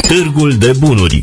Târgul de bunuri.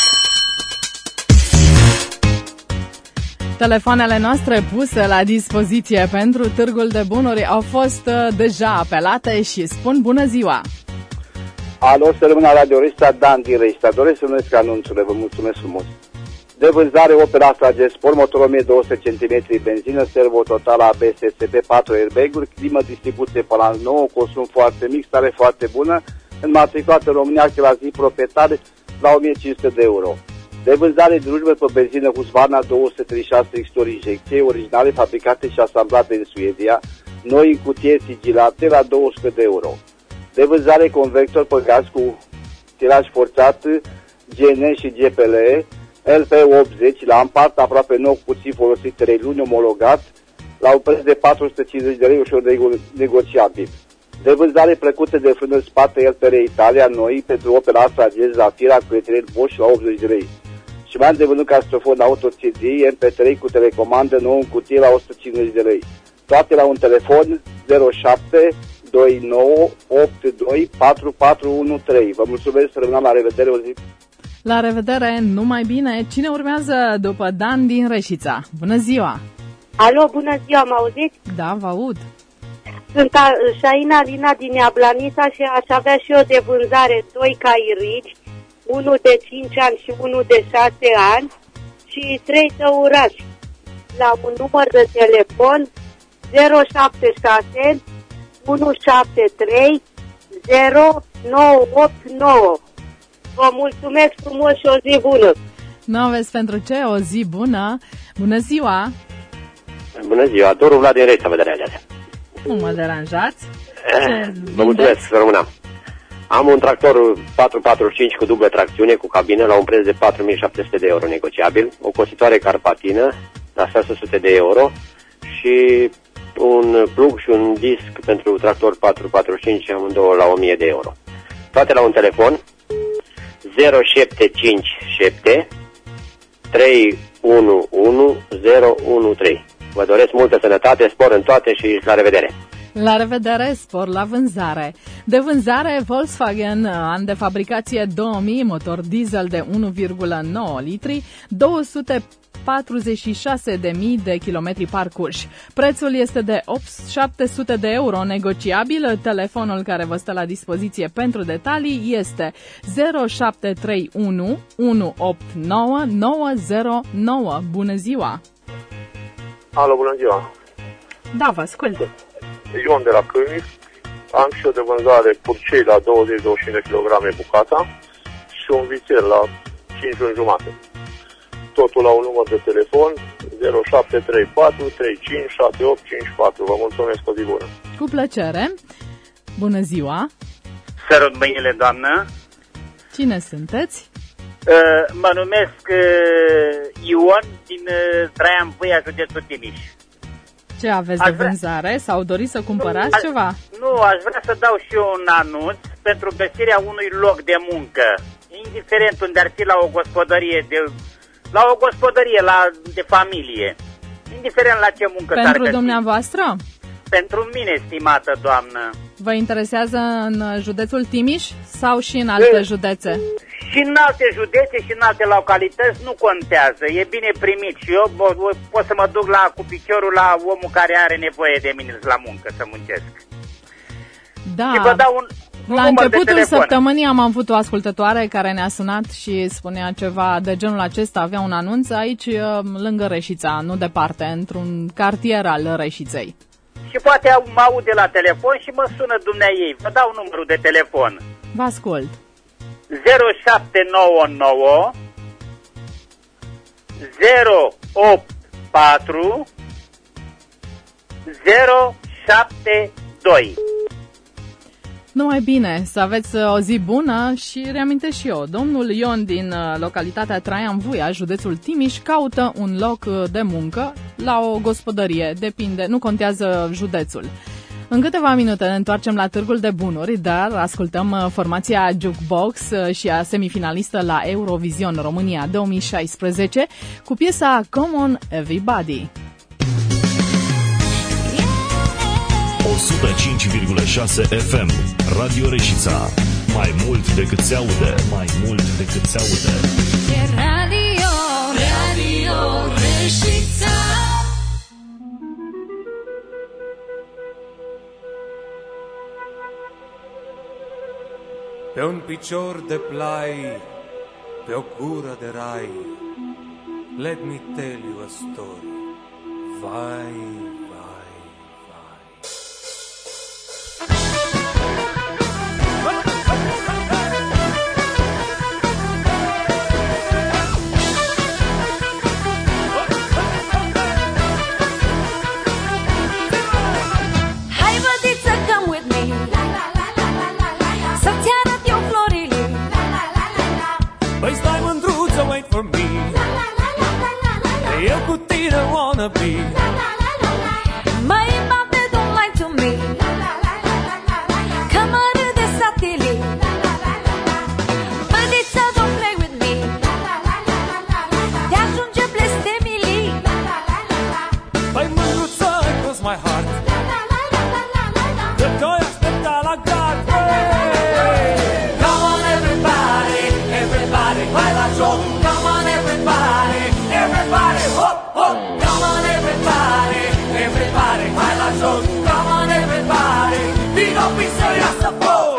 Telefoanele noastre puse la dispoziție pentru Târgul de Bunuri au fost deja apelate și spun bună ziua! Alo, să rămână Radio Reșița, Dan din Reșița. Doresc să numesc anunțurile, vă mulțumesc frumos. De vânzare Opel Astra G Sport, motor 1200 cm, benzină, servo total ABS, SP, 4 airbag-uri, climă, distribuție pe la 9, consum foarte mic, stare foarte bună, înmatriculată în România, la zi, proprietar la 1500 de euro. De vânzare drujbe pe benzină Husqvarna 236 X-uri injecție, originale, fabricate și asamblate în Suedia, noi în cutie sigilate la 200 de euro. De vânzare convector pe gaz cu tiraj forțat, GN și GPL, LP80 la Ampart, aproape nou, puțin folosit, 3 luni, omologat, la un preț de 450 de lei, ușor negociabil. De vânzare plăcute de frână în spate LPR Italia, noi, pentru Opel Astra G Zafira cu etrel Bosch la 80 de lei. Și mai am de vândut castrofon auto CD MP3 cu telecomandă nou în cutie la 150 de lei. Toate la un telefon 07 29 82 4413. Vă mulțumesc, să rămânăm, la revedere, o zi. La revedere, numai bine. Cine urmează după Dan din Reșița? Bună ziua! Alo, bună ziua, mă auziți? Da, vă aud. Sunt Șaina Lina din Neablanisa și aș avea și eu de vânzare 2 cairici, unul de 5 ani și unul de 6 ani și 3 tăurași. La un număr de telefon 076 173 0989. Vă mulțumesc frumos și o zi bună! N-aveți pentru ce, o zi bună! Bună ziua! Bună ziua, Doru Vlad din Reșița, vă deranjează. Nu mă deranjați. Vă mulțumesc, să rămânăm. Am un tractor 445 cu dublă tracțiune, cu cabină, la un preț de 4700 de euro negociabil, o cositoare carpatină la 600 de euro și un plug și un disc pentru tractor 445, amândouă la 1000 de euro. Toate la un telefon 0757 311 013. Vă doresc multă sănătate, spor în toate și la revedere! La revedere, spor la vânzare. De vânzare, Volkswagen, an de fabricație 2000, motor diesel de 1,9 litri, 246.000 de kilometri parcurși. Prețul este de 700 de euro negociabil. Telefonul care vă stă la dispoziție pentru detalii este 0731 189 909. Bună ziua! Alo, bună ziua! Da, vă ascult. Ion de la Cârnic. Am și eu de vânzare purcei la 20-25 de kg bucata și un vițel la 5 luni jumate. Totul la un număr de telefon 0734 35 7854. Vă mulțumesc, o zi bună! Cu plăcere! Bună ziua! Sărut mâinile, doamnă! Cine sunteți? Mă numesc Ion din Traian Vâia, județul Timiș. Ce aveți de vânzare? Sau doriți să cumpărați ceva? Nu, aș vrea să dau și eu un anunț pentru găsirea unui loc de muncă, indiferent unde ar fi, la o gospodărie de familie, indiferent la ce muncă s-ar Pentru găsi. dumneavoastră? Pentru mine, stimată doamnă. Vă interesează în județul Timiș sau și în alte județe? Și în alte județe și în alte localități nu contează, e bine primit și eu pot să mă duc cu piciorul la omul care are nevoie de mine la muncă, să muncesc. Da, și vă dau un la începutul săptămânii am avut o ascultătoare care ne-a sunat și spunea ceva de genul acesta, avea un anunț aici lângă Reșița, nu departe, într-un cartier al Reșiței. Și poate mă aude la telefon și mă sună dumneaei. Vă dau numărul de telefon. Vă ascult. 0799 084 072. Numai bine, să aveți o zi bună și reamintesc și eu, domnul Ion din localitatea Traian Vâia, județul Timiș, caută un loc de muncă la o gospodărie, depinde, nu contează județul. În câteva minute ne întoarcem la Târgul de Bunuri, dar ascultăm formația Jukebox și a semifinalistă la Eurovision România 2016 cu piesa Come On Everybody. 105,6 FM Radio Reșița. Mai mult decât se aude. Mai mult decât se aude. E Radio, Radio Reșița. Pe un picior de plai, pe o gură de rai, let me tell you a story. Vai, vai, vai. Hai bădiță, come with me. Să-ți arăt eu florile. Păi stai mândruță, wait for me. Eu cu tine wanna be. Mai bate, don't lie to me. Că mă râde satele. Bădiță, don't play with me. Te ajunge blestemile. Păi mândruță, ai cross my heart. De toi aștepta la gard. Come on everybody, everybody, hai la joc. Come on everybody, everybody, hop, hop. Come on everybody, everybody, hai la joc. Come on everybody, vino pisă, ia să foc.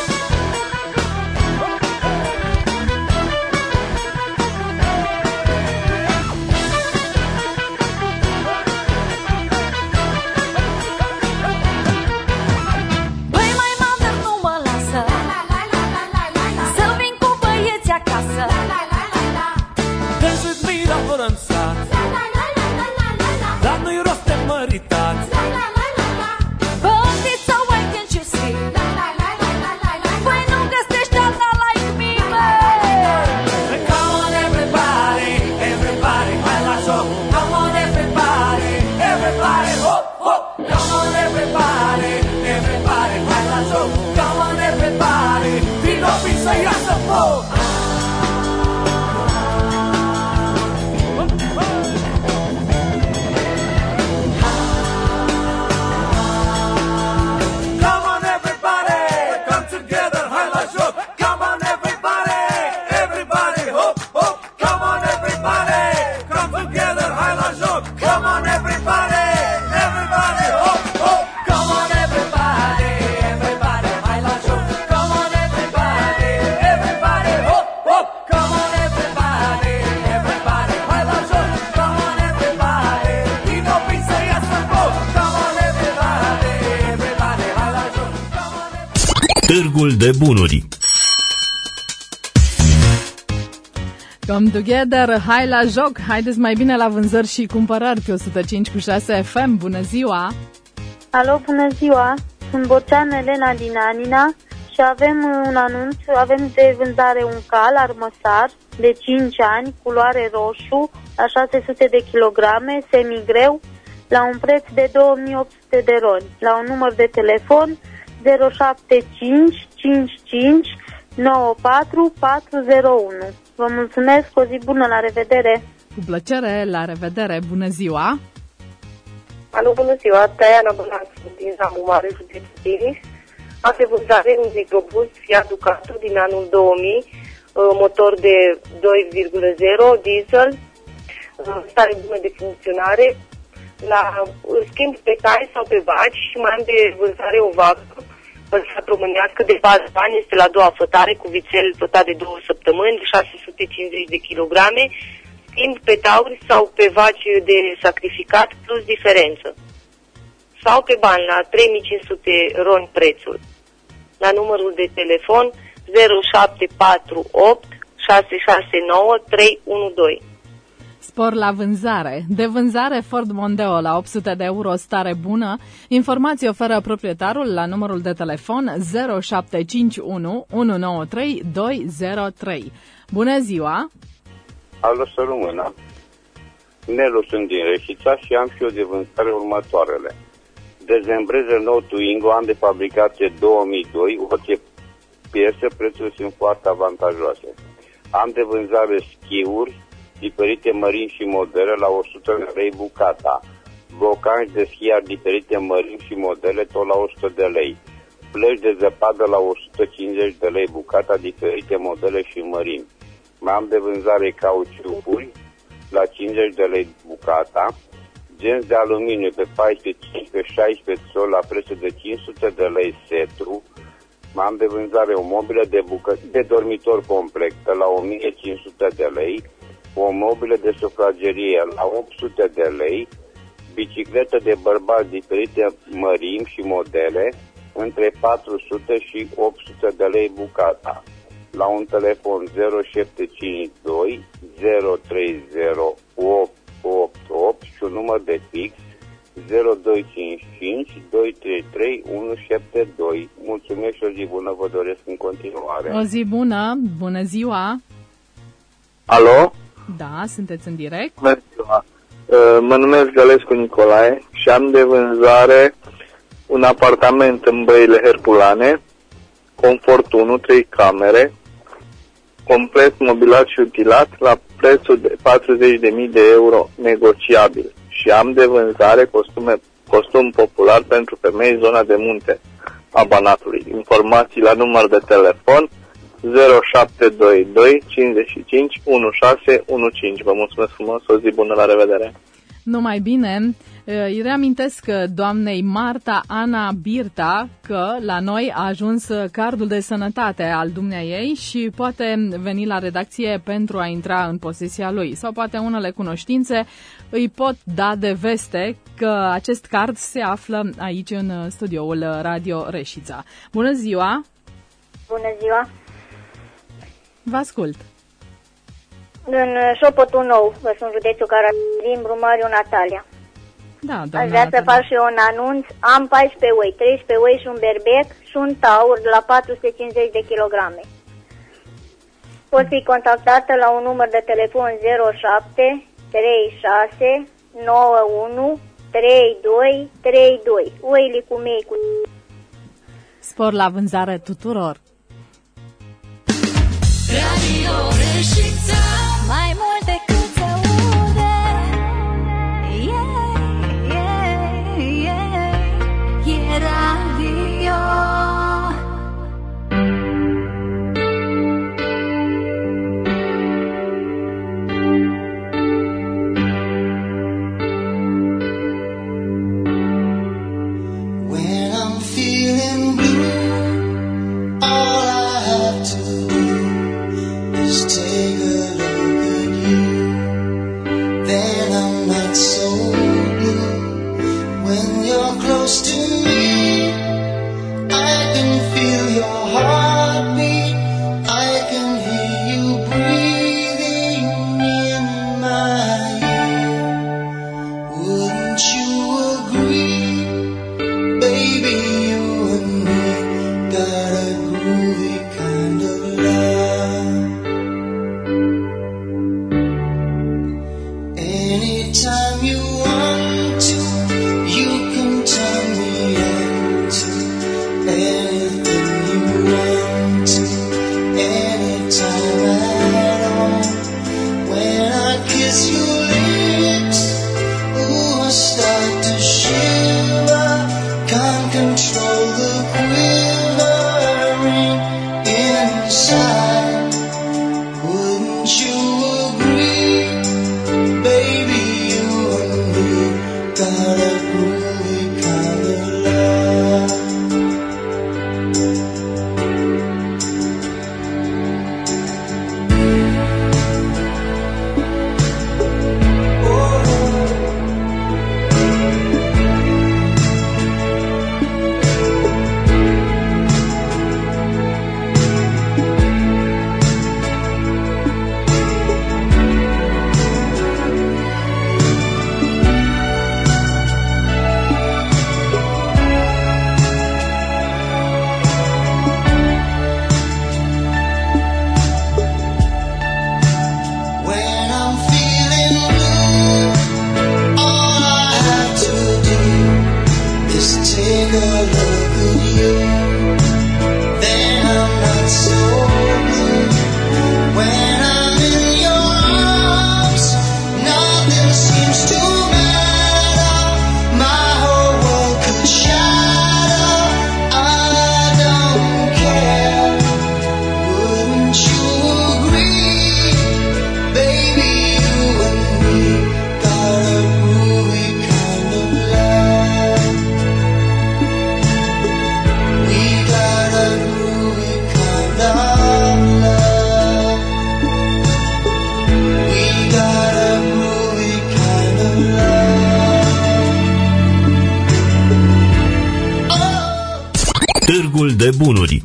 Băi, mai mother nu mă lasă. Să vin cu băieți acasă. Dance with me, dar fără în sat. Dar nu-i rost de măritat. Bădiță, why can't you see? Păi nu găsești alta like me, băi. Come on everybody, everybody, hai la joc. Come on everybody, everybody, hop, hop. Come on everybody, everybody, hai la joc. Come on everybody, vino pisă, ia să foc. Come on everybody, come together, hai la joc. Come on everybody, everybody, hop, hop. Come on everybody, come together, hai la joc. Come on everybody, everybody, hop, hop. Come on everybody, everybody, hai la joc. Come on everybody, everybody, hop, hop. Come on everybody, everybody, hai la joc. Come on everybody, vino pisă, ia să foc. Come on everybody, everybody, hai la joc. Târgul de bunuri. Come together, hai la joc, haideți mai bine la vânzări și cumpărări pe 105.6 FM. Bună ziua! Alo, bună ziua! Sunt Bocean Elena din Anina și avem un anunț, avem de vânzare un cal armăsar de 5 ani, culoare roșu, la 600 de kilograme, semigreu, la un preț de 2800 de roni, la un număr de telefon 075 55 94 401. Vă mulțumesc, o zi bună, la revedere! Cu plăcere, la revedere, bună ziua! Alo, bună ziua, Taiana Bălanțu din Zamu Mare, județul Timiș. Am de vânzare un microbus Fiat Ducato din anul 2000, motor de 2,0, diesel, stare bună de funcționare, la schimb pe cai sau pe vaci și mai am de vânzare o vacă păsat românească de 4 ani, este la a doua fătare cu vițel fătat de 2 săptămâni, de 650 de kilograme, schimb pe tauri sau pe vaci de sacrificat plus diferență. Sau pe bani la 3500 roni prețul. La numărul de telefon 0748 669 312. Spor la vânzare. De vânzare Ford Mondeo la 800 de euro, stare bună. Informații oferă proprietarul la numărul de telefon 0751 193 203. Bună ziua! Alo, să rămână. Nelu, sunt din Reșița și am și eu de vânzare următoarele. Dezembrez Renault Twingo, an de fabricație 2002, orice piese, prețurile sunt foarte avantajoase. Am de vânzare schiuri diferite mărimi și modele la 100 de lei bucata. Blocanți de schiar diferite mărimi și modele tot la 100 de lei. plăci de zăpadă la 150 de lei bucata, diferite modele și mărimi. Mai am de vânzare cauciucuri la 50 de lei bucata, genți de aluminiu pe 14, 15, 16 sol la prețul de 500 de lei setru. Mai am de vânzare o mobilă de dormitor completă la 1500 de lei, o mobilă de sufragerie la 800 de lei, bicicletă de bărbați diferite mărimi și modele, între 400 și 800 de lei bucata. La un telefon 0752 030888 și un număr de fix 0255 233 172. Mulțumesc și o zi bună vă doresc în continuare. O zi bună, bună ziua. Alo? Da, sunteți în direct. Bună ziua. Mă numesc Gălescu Nicolae și am de vânzare un apartament în Băile Herculane, confort 1, 3 camere, complet mobilat și utilat la prețul de 40.000 de euro negociabil. Și am de vânzare costum popular pentru femei zona de munte a Banatului. Informații la număr de telefon 0722 55 1615. Vă mulțumesc frumos, o zi bună, la revedere! Numai bine, îi reamintesc doamnei Marta Ana Birta că la noi a ajuns cardul de sănătate al dumneaei și poate veni la redacție pentru a intra în posesia lui. Sau poate unele cunoștințe îi pot da de veste că acest card se află aici în studioul Radio Reșița. Bună ziua! Bună ziua! Vă ascult! În Șopotul Nou, vă sunt județul Caracal, Brumariu, Natalia. Da, doamna Aș vrea să fac și eu un anunț. Am 14 oi, 13 oi și un berbec și un taur de la 450 de kilograme. Pot fi contactată la un număr de telefon 07 36 91 32 32. Oile cu mei cu... Spor la vânzare tuturor! Radio Reșița, mai mult decât se aude. E radio. When I'm feeling blue, all I have to do is take a look at you. Then I'm not so blue. When you're close to me, I can feel your heartbeat. I can hear you breathing in my ear. Wouldn't you agree, baby? You and me got a groovy kind of love. Anytime you want to, you can turn me into anything you want to. Anytime at all. When I kiss your lips, ooh, I start to shiver. Can't control the quivering inside. Wouldn't you agree, baby? You and me got a groovy kind of love. de bunuri.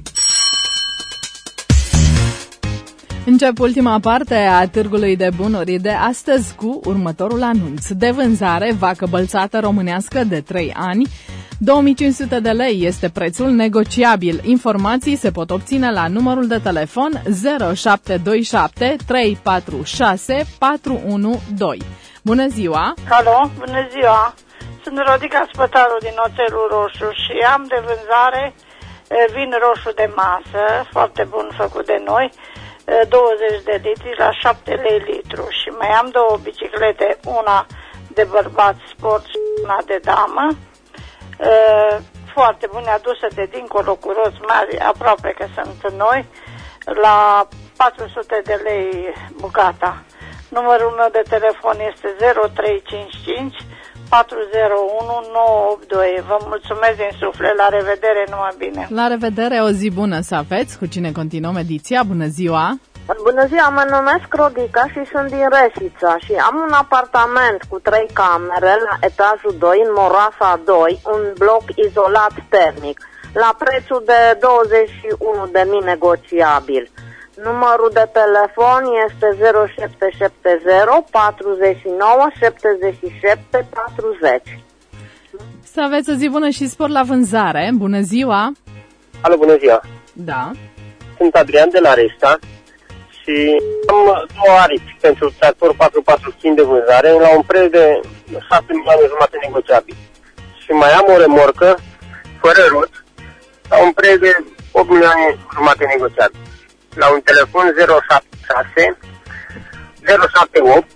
Încep ultima parte a Târgului de Bunuri de astăzi cu următorul anunț. De vânzare, vacă bălțată românească de 3 ani. 2500 de lei este prețul negociabil. Informații se pot obține la numărul de telefon 0727 346 412. Bună ziua! Alo, bună ziua! Sunt Rodica Spătaru din Oțelul Roșu și am de vânzare vin roșu de masă, foarte bun făcut de noi, 20 de litri la 7 lei litru și mai am două biciclete, una de bărbat sport și una de damă, foarte bune, aduse de dincolo cu roți mari, aproape că sunt noi, la 400 de lei bucata. Numărul meu de telefon este 0355 401 982. Vă mulțumesc din suflet, la revedere, numai bine. La revedere, o zi bună să aveți. Cu cine continuăm ediția? Bună ziua! Bună ziua, mă numesc Rodica și sunt din Reșița și am un apartament cu 3 camere la etajul 2 în Morața 2, un bloc izolat termic, la prețul de 21.000 negociabil. Numărul de telefon este 0770 49 77 40. Să aveți o zi bună și spor la vânzare. Bună ziua! Alo, bună ziua! Da. Sunt Adrian de la Reșta și am două aripi pentru tractor 4x5 de vânzare la un preț de 6 milioane jumate negociabil. Și mai am o remorcă fără roți la un preț de 8 milioane jumate negociabil. La un telefon 076 078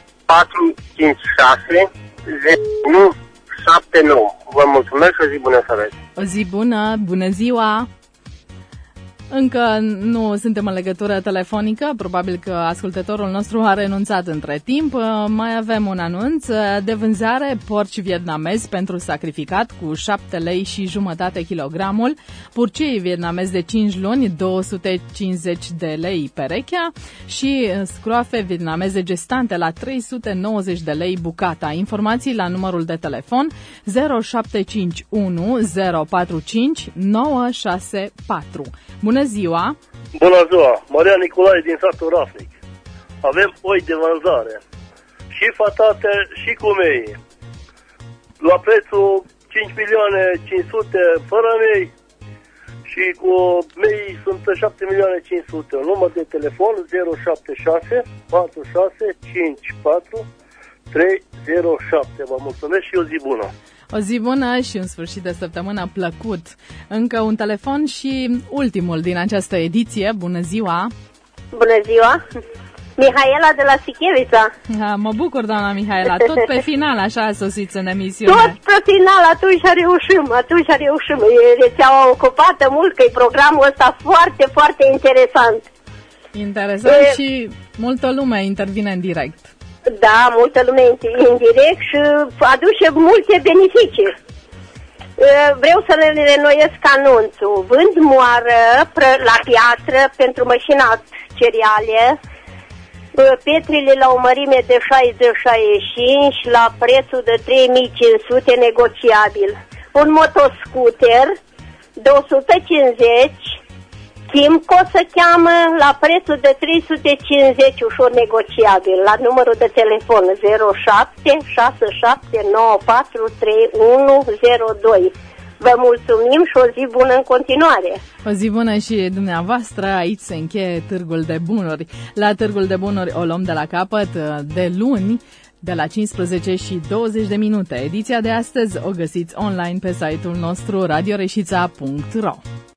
456 0179. Vă mulțumesc și o zi bună să aveți. O zi bună, bună ziua! Încă nu suntem în legătură telefonică, probabil că ascultătorul nostru a renunțat între timp. Mai avem un anunț de vânzare, porci vietnamezi pentru sacrificat cu 7 lei și jumătate kilogramul, purcei vietnamezi de 5 luni 250 de lei perechea și scroafe vietnameze gestante la 390 de lei bucata. Informații la numărul de telefon 0751 045 964. Bună ziua! Bună ziua! Maria Nicolae din satul Rafnic. Avem oi de vânzare. Și fatate și cu mei. La prețul 5 milioane 500 fără mei și cu mei sunt 7 milioane 500. Număr de telefon 076 46 54 307. Vă mulțumesc și o zi bună! O zi bună și un sfârșit de săptămână plăcut. Încă un telefon și ultimul din această ediție. Bună ziua! Bună ziua! Mihaela de la Sichevița. Mă bucur, doamna Mihaela. Tot pe final așa a sosit în emisiune. Tot pe final, atunci reușim. E rețeaua ocupată mult, că e programul ăsta foarte, foarte interesant. Interesant și multă lume intervine în direct. Da, multă lume în direct și aduce multe beneficii. Vreau să le renoiesc anunțul. Vând moară la piatră pentru mașina cereale, petrile la o mărime de 60-65 la prețul de 3500 negociabil. Un motoscooter 250 Timco se cheamă, la prețul de 350, ușor negociabil, la numărul de telefon 0767943102. Vă mulțumim și o zi bună în continuare. O zi bună și dumneavoastră. Aici se încheie Târgul de Bunuri. La Târgul de Bunuri o luăm de la capăt de luni, de la 15 și 20 de minute. Ediția de astăzi o găsiți online pe site-ul nostru radioreșița.ro.